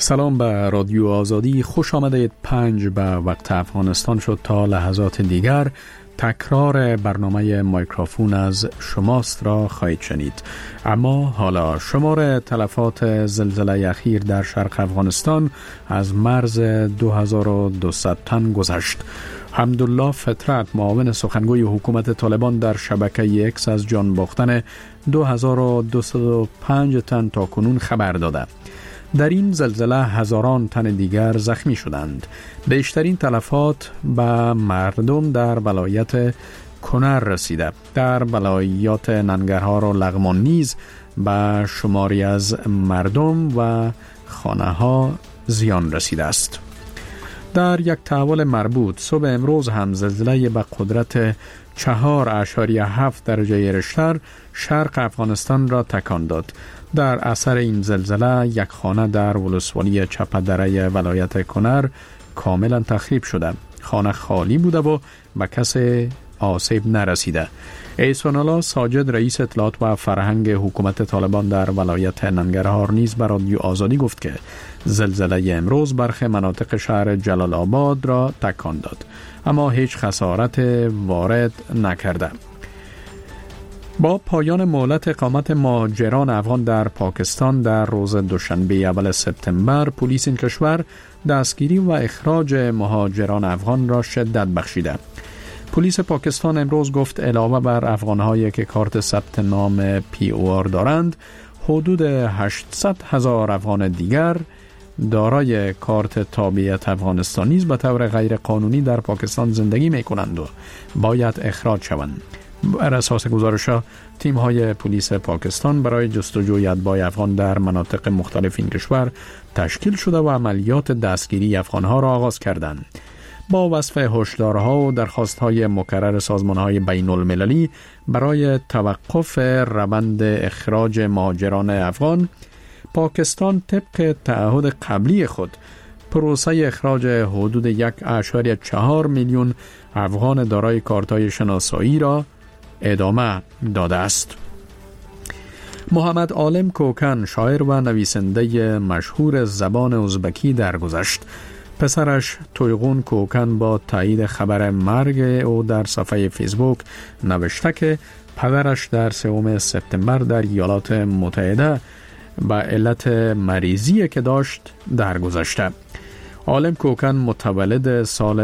سلام به رادیو آزادی، خوش آمدید. 5 به وقت افغانستان شد. تا لحظات دیگر تکرار برنامه مایکروفون از شماست را خواهید شنید. اما حالا شمار تلفات زلزله اخیر در شرق افغانستان از مرز 2200 تن گذشت. حمدالله فطرت، معاون سخنگوی حکومت طالبان، در شبکه اکس از جان باختن 2205 تن تا کنون خبر داده. در این زلزله هزاران تن دیگر زخمی شدند. بیشترین تلفات به مردم در ولایت کنر رسیده. در ولایات ننگرهار و لغمان نیز به شماری از مردم و خانه ها زیان رسیده است. در یک تحول مربوط، صبح امروز هم زلزله به قدرت 4.7 درجه ریشتر شرق افغانستان را تکان داد. در اثر این زلزله یک خانه در ولسوالی چپدره ولایت کنر کاملا تخریب شده. خانه خالی بوده و به کسی آسیب نرسیده. احسان الله ساجد، رئیس اطلاعات و فرهنگ حکومت طالبان در ولایت ننگرهار، نیز به رادیو آزادی گفت که زلزله امروز برخی مناطق شهر جلال آباد را تکان داد، اما هیچ خسارت وارد نکرده. با پایان مهلت اقامت مهاجران افغان در پاکستان در روز دوشنبه اول سپتامبر، پلیس این کشور دستگیری و اخراج مهاجران افغان را شدت بخشیده. پلیس پاکستان امروز گفت علاوه بر افغان‌هایی که کارت ثبت نام POR دارند، حدود 800,000 افغان دیگر دارای کارت تابعیت افغانستانی نیز به طور غیر قانونی در پاکستان زندگی می‌کنند و باید اخراج شوند. بر اساس گزارش‌ها، تیم‌های پلیس پاکستان برای جستجوی اتباع افغان در مناطق مختلف این کشور تشکیل شده و عملیات دستگیری افغان‌ها را آغاز کردند. با وصف هشدارها و درخواست‌های مکرر سازمان‌های بین‌المللی برای توقف روند اخراج مهاجران افغان، پاکستان طبق تعهد قبلی خود پروسه اخراج حدود 1.4 میلیون افغان دارای کارت‌های شناسایی را ادامه داده است. محمد عالم کوکن، شاعر و نویسنده مشهور زبان ازبکی، درگذشت. پسرش تویغون کوکن با تایید خبر مرگ او در صفحه فیسبوک نوشته که پدرش در 3 سپتامبر در ایالات متحده به علت مریضی که داشت درگذشته. عالم کوکن متولد سال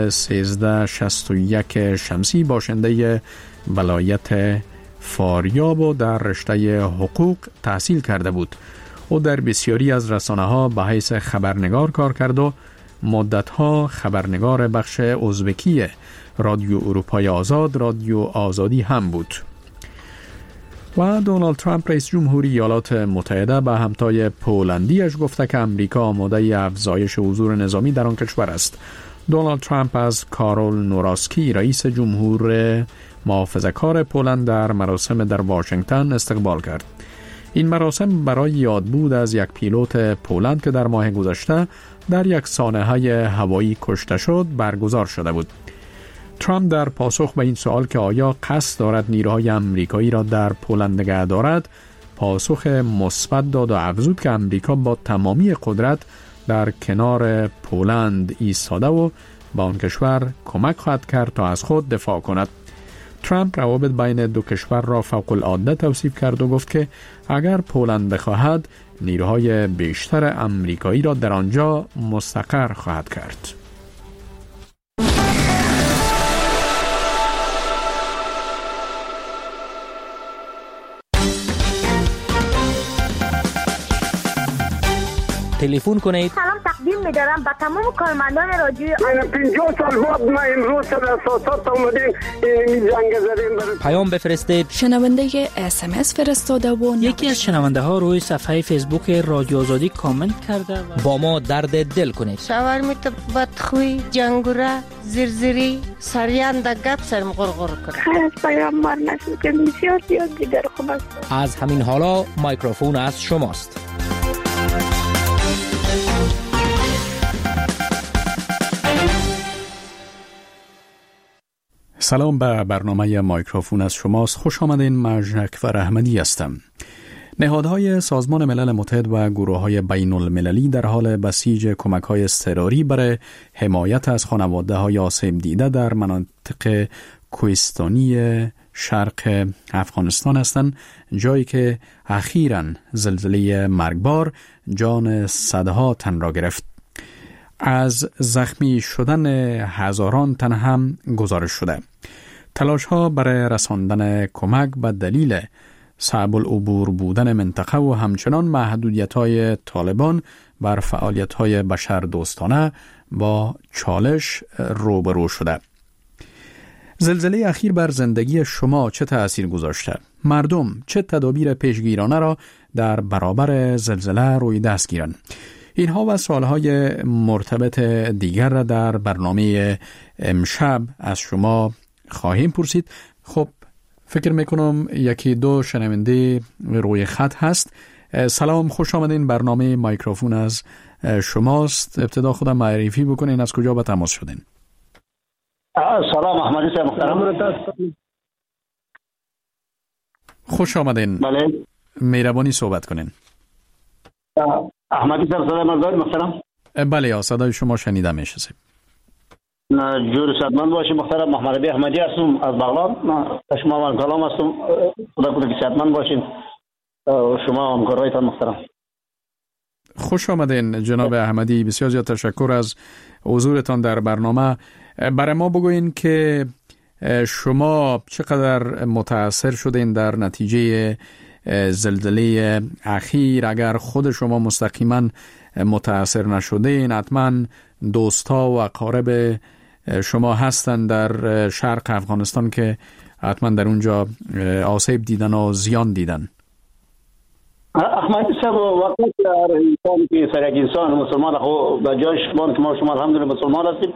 1361 شمسی، باشنده ولایت فاریاب و در رشته حقوق تحصیل کرده بود. او در بسیاری از رسانه‌ها به حیث خبرنگار کار کرد و مدتها خبرنگار بخش ازبکی رادیو اروپای آزاد، رادیو آزادی هم بود. و دونالد ترامپ، رئیس جمهوری ایالات متحده، به همتای پولندیش گفته که امریکا آماده افزایش حضور نظامی در آن کشور است. دونالد ترامپ از کارول نوراسکی، رئیس جمهور محافظه‌کار پولند، در مراسم در واشنگتن استقبال کرد. این مراسم برای یادبود از یک پیلوت پولند که در ماه گذشته در یک سانحه هوایی کشته شد برگزار شده بود. ترامپ در پاسخ به این سوال که آیا قصد دارد نیروهای آمریکایی را در پولند نگه دارد، پاسخ مثبت داد و افزود که آمریکا با تمامی قدرت در کنار پولند ایستاده و به آن کشور کمک خواهد کرد تا از خود دفاع کند. ترامپ روابط بین دو کشور را فوق العاده توصیف کرد و گفت که اگر پولند بخواهد، نیروهای بیشتر آمریکایی را در آنجا مستقر خواهد کرد. تلفن کنید. سلام تقدیم می‌دارم به تمام کارمندان رادیو. من 50 سال بعد ما امروز در اساسات اومدیم این جنگ زدیم. پیام بفرستید. شنونده SMS فرستاده و یکی از شنونده ها روی صفحه فیسبوک رادیو آزادی کامنت کرده و با ما درد دل کنید. شاورمیت بدخوی، جنگوره، زرزری، سریان در گپ سرم غرغر کنه. خیلی پیام مار نشد که بسیار دیگر خوب است. از همین حالا مایکروفون از شماست. سلام، به برنامه مایکروفون از شماست. خوش آمدین. مجنک و رحمدی هستم. نهادهای سازمان ملل متحد و گروه‌های بین المللی در حال بسیج کمک‌های اضطراری برای حمایت از خانواده‌های آسیب دیده در مناطق کوهستانی شرق افغانستان هستند، جایی که اخیراً زلزله مرگبار جان صدها تن را گرفت. از زخمی شدن هزاران تن هم گزارش شده. تلاش‌ها برای رساندن کمک به دلیل صعب العبور بودن منطقه و همچنان محدودیت‌های طالبان بر فعالیت‌های بشردوستانه با چالش روبرو شده. زلزله اخیر بر زندگی شما چه تأثیر گذاشته؟ مردم چه تدابیر پیشگیرانه را در برابر زلزله روی دست گیرند؟ اینها و سوالهای مرتبط دیگر را در برنامه امشب از شما خواهیم پرسید. خب فکر میکنم یکی دو شنونده روی خط هست. سلام، خوش آمدین. برنامه مایکروفون از شماست. ابتدا خودم معرفی بکنین، از کجا به تماس شدین؟ سلام، احمدی صاحب محترم. خوش آمدین. بله، مهربانی صحبت کنین. احمدی صاحب صدای من دارید محترم؟ بله، صدای شما شنیده میشه. جور صدمند باشی محترم. محمد علی احمدی هستم از بغلان. شما من کلام هستم. خدا کنه که صحتمند باشین شما همکارایتان محترم. خوش آمدین جناب احمدی. بسیار زیاد تشکر از حضورتان در برنامه. برای ما بگوین که شما چقدر متاثر شدین در نتیجه زلزله اخیر. اگر خود شما مستقیما متاثر نشدین، حتما دوستا و اقارب شما هستن در شرق افغانستان که حتما در اونجا آسیب دیدن و زیان دیدن. احمدی صاحب، وقتی انسان که سر یک انسان مسلمان خو به جای شما الحمدلله مسلمان هستیم،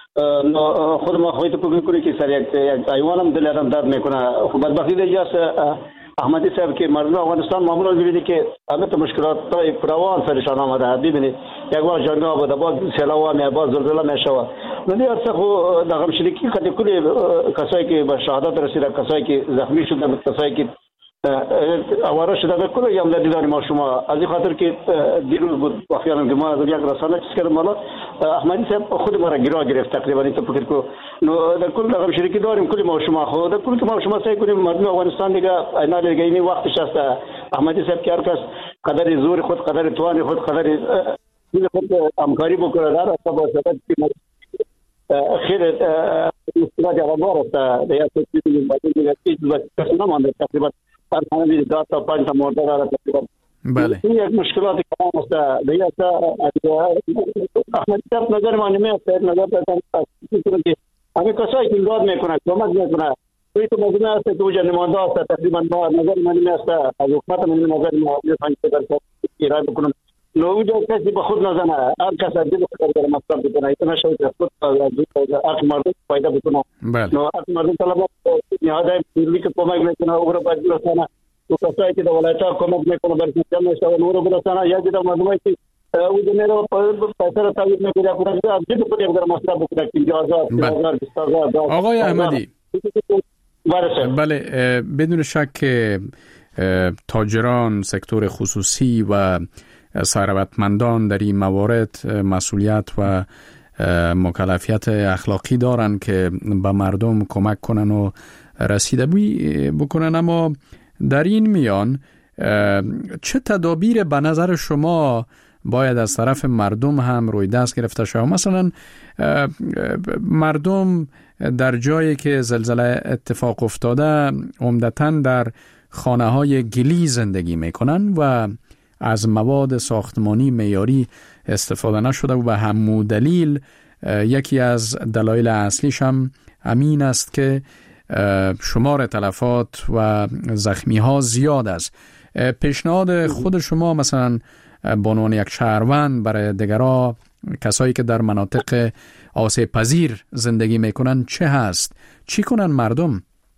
خود ما خواهید فکر میکنی که سر یک ایوانم دل آدم درد میکنه. خب بدبختی دیگه احمدی صاحب که مردم افغانستان معمولا می‌بینید که همه مشکلات فراوان سرشان آمده. ببینید یک وقت جنگ آمده، باز سیلاب میاد، باز زلزله میشود. ولی اصلا خو در غمشدگی خود کلی کسایی که به شهادت رسیدن، کسایی که زخمی شدن، کسایی که آواره شدن، کلی هم دیدن ما شما. از این خاطر که دیروز بود واقعا که ما از یک رسانه چیز کردم، حالا احمدی صاحب خود ما را گرا گرفت تقریبا. این تو فکر کو در کل در غمشدگی داریم کلی ما شما. خود در کل که ما شما سعی کنیم مردم افغانستان دیگه اینا دیگه این وقتش است احمدی صاحب که هر کس قدر زور خود، قدر توان خود، قدر خود همکاری بکنه. در اصلا با سبب که خیر مشکلات جوابار است یا چیزی دیگه چیز نمانده تقریبا تقریبا 10 تا 5 تا مرده را تقریبا. بله، این یک مشکلات کلام است. دیگه احمدی صاحب نظر من نمیاد، نظر دادن که همه کسایی که امداد میکنه، کمک میکنه، توی تو مجموعه است که وجه نمانده است. تقریبا نظر من نمیاد از حکومت من نظر نمیاد که در ایران بکنم. نوجه کسی به خود نزنه، هر کس از دل خود در مصرف بکنه. ایتنا شاید از خود حق مردم فایده بکنه. نو حق مردم طلبات نهاده ملی که کمک میکنه او را باید برسانه. تو کسایی که در ولایت‌ها کمک میکنه بر سیستم میشون او را برسانه. یا دیگر مردمایی که او جنرال پیسه را تایید میکنه از دل خود در مصرف بکنه. 50,000 20,000. آقای احمدی، بله، بدون شک که تاجران، سکتور خصوصی و ثروتمندان در این موارد مسئولیت و مکلفیت اخلاقی دارن که به مردم کمک کنن و رسیدگی بکنن، اما در این میان چه تدابیر به نظر شما باید از طرف مردم هم روی دست گرفته شود؟ مثلا مردم در جایی که زلزله اتفاق افتاده عمدتاً در خانه‌های گلی زندگی میکنن و از مواد ساختمانی معیاری استفاده نشده و به همون دلیل یکی از دلایل اصلیش هم امین است که شمار تلفات و زخمی ها زیاد است. پیشنهاد خود شما مثلا به عنوان یک شهروند برای دیگران، کسایی که در مناطق آسیب پذیر زندگی میکنن چه هست؟ چی کنن مردم؟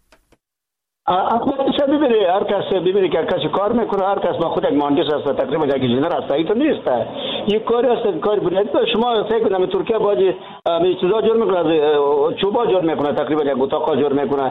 اصلا ببینید هر کس ببینید که کسی کار میکنه، هر کس با خود یک مهندس است، تقریبا یک انجینر است، این تو نیست. یک کاری است، کار بنیادی. شما فکر کنید ترکیه باجی چیزا جور میکنه، چوبا جور میکنه، تقریبا یک اتاق جور میکنه.